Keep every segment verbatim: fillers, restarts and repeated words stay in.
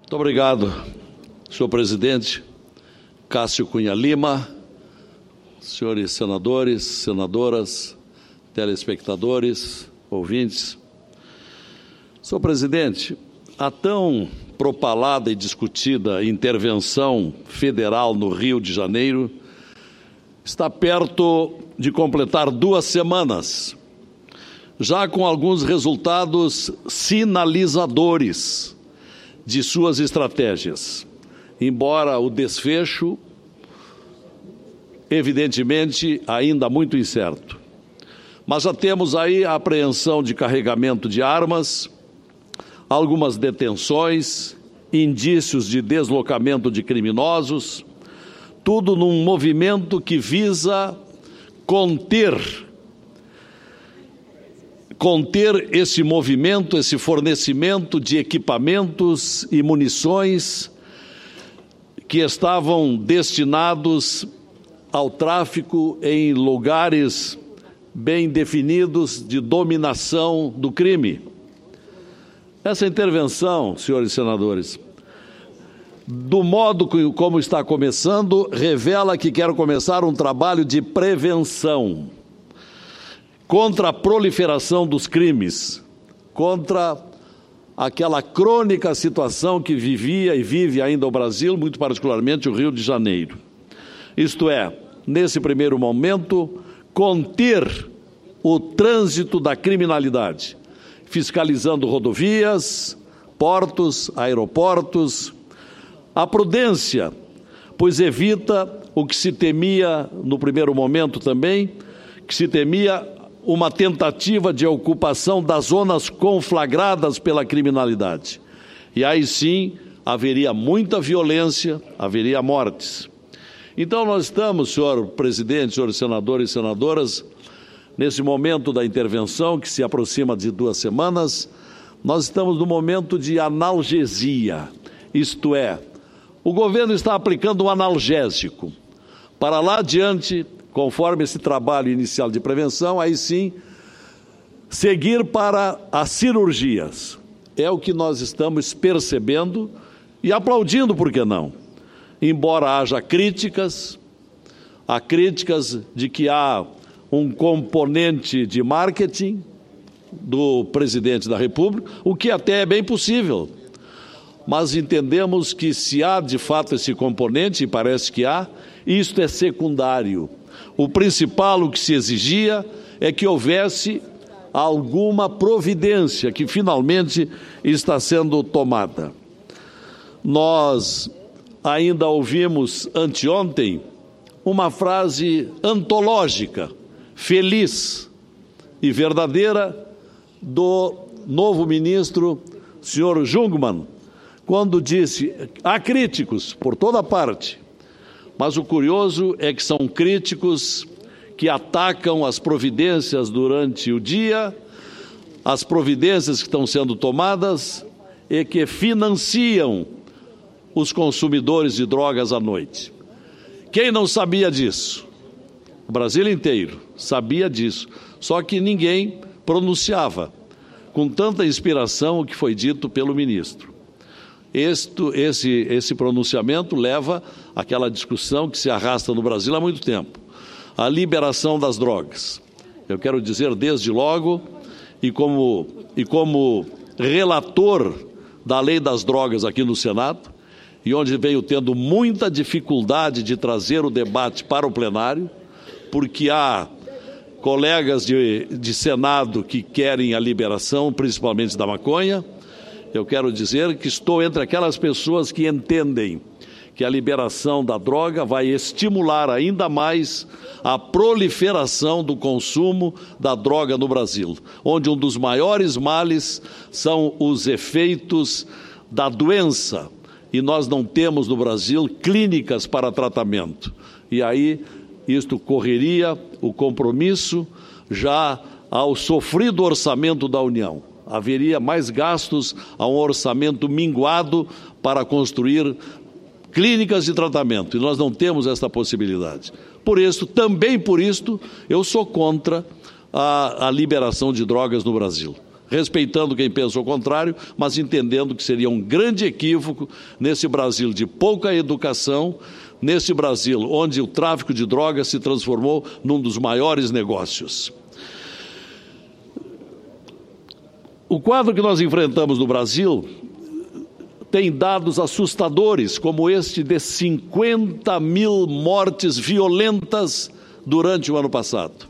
Muito obrigado, senhor presidente Cássio Cunha Lima, senhores senadores, senadoras, telespectadores, ouvintes. Senhor presidente, a tão propalada e discutida intervenção federal no Rio de Janeiro está perto de completar duas semanas, já com alguns resultados sinalizadores de suas estratégias, embora o desfecho, evidentemente, ainda muito incerto. Mas já temos aí a apreensão de carregamento de armas, algumas detenções, indícios de deslocamento de criminosos, tudo num movimento que visa conter, conter esse movimento, esse fornecimento de equipamentos e munições que estavam destinados ao tráfico em lugares bem definidos de dominação do crime. Essa intervenção, senhores senadores, do modo como está começando, revela que quer começar um trabalho de prevenção contra a proliferação dos crimes, contra aquela crônica situação que vivia e vive ainda o Brasil, muito particularmente o Rio de Janeiro. Isto é, nesse primeiro momento, conter o trânsito da criminalidade, fiscalizando rodovias, portos, aeroportos. A prudência, pois evita o que se temia no primeiro momento também, que se temia uma tentativa de ocupação das zonas conflagradas pela criminalidade. E aí sim haveria muita violência, haveria mortes. Então nós estamos, senhor presidente, senhores senadores e senadoras, nesse momento da intervenção, que se aproxima de duas semanas, nós estamos no momento de analgesia, isto é, o governo está aplicando um analgésico. Para lá adiante, conforme esse trabalho inicial de prevenção, aí sim, seguir para as cirurgias. É o que nós estamos percebendo e aplaudindo, por que não? Embora haja críticas, há críticas de que há um componente de marketing do presidente da República, o que até é bem possível. Mas entendemos que se há de fato esse componente, e parece que há, isto é secundário. O principal, o que se exigia, é que houvesse alguma providência que finalmente está sendo tomada. Nós ainda ouvimos anteontem uma frase antológica, feliz e verdadeira do novo ministro, senhor Jungmann, quando disse, há críticos por toda parte, mas o curioso é que são críticos que atacam as providências durante o dia, as providências que estão sendo tomadas e que financiam os consumidores de drogas à noite. Quem não sabia disso? O Brasil inteiro sabia disso, só que ninguém pronunciava com tanta inspiração o que foi dito pelo ministro. Este, esse, esse pronunciamento leva àquela discussão que se arrasta no Brasil há muito tempo, a liberação das drogas. Eu quero dizer desde logo, e como, e como relator da lei das drogas aqui no Senado, e onde veio tendo muita dificuldade de trazer o debate para o plenário, porque há colegas de, de Senado que querem a liberação, principalmente da maconha. Eu quero dizer que estou entre aquelas pessoas que entendem que a liberação da droga vai estimular ainda mais a proliferação do consumo da droga no Brasil, onde um dos maiores males são os efeitos da doença, e nós não temos no Brasil clínicas para tratamento. E aí isto correria o compromisso já ao sofrido orçamento da União. Haveria mais gastos a um orçamento minguado para construir clínicas de tratamento, e nós não temos esta possibilidade. Por isso, também por isto, eu sou contra a, a liberação de drogas no Brasil. respeitando quem pensa o contrário, mas entendendo que seria um grande equívoco nesse Brasil de pouca educação, nesse Brasil onde o tráfico de drogas se transformou num dos maiores negócios. O quadro que nós enfrentamos no Brasil tem dados assustadores, como este de cinquenta mil mortes violentas durante o ano passado,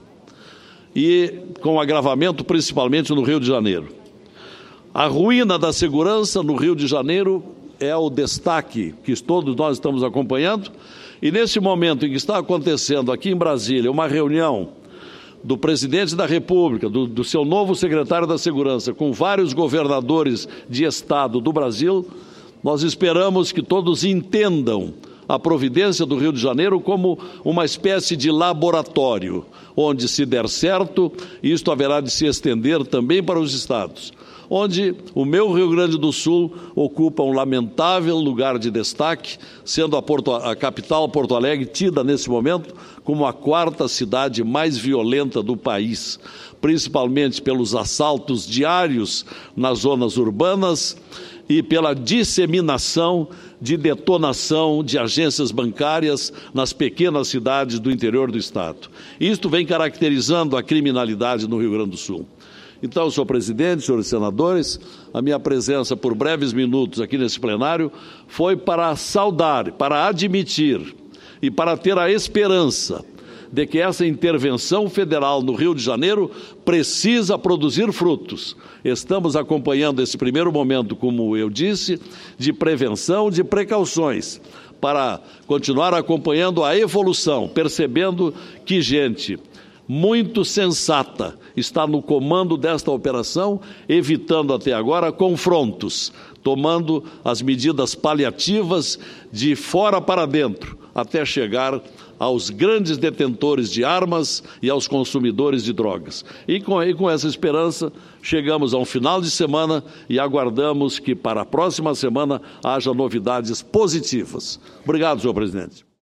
e com agravamento principalmente no Rio de Janeiro. A ruína da segurança no Rio de Janeiro é o destaque que todos nós estamos acompanhando, e nesse momento em que está acontecendo aqui em Brasília uma reunião do presidente da República, do, do seu novo secretário da Segurança, com vários governadores de estado do Brasil, nós esperamos que todos entendam a providência do Rio de Janeiro como uma espécie de laboratório, onde, se der certo, isto haverá de se estender também para os estados, onde o meu Rio Grande do Sul ocupa um lamentável lugar de destaque, sendo a, Porto, a capital, Porto Alegre, tida nesse momento como a quarta cidade mais violenta do país, principalmente pelos assaltos diários nas zonas urbanas e pela disseminação de detonação de agências bancárias nas pequenas cidades do interior do estado. Isto vem caracterizando a criminalidade no Rio Grande do Sul. Então, senhor presidente, senhores senadores, a minha presença por breves minutos aqui nesse plenário foi para saudar, para admitir e para ter a esperança de que essa intervenção federal no Rio de Janeiro precisa produzir frutos. Estamos acompanhando esse primeiro momento, como eu disse, de prevenção, de precauções, para continuar acompanhando a evolução, percebendo que gente muito sensata está no comando desta operação, evitando até agora confrontos, tomando as medidas paliativas de fora para dentro, até chegar aos grandes detentores de armas e aos consumidores de drogas. E com, e com essa esperança, chegamos a um final de semana e aguardamos que para a próxima semana haja novidades positivas. Obrigado, senhor presidente.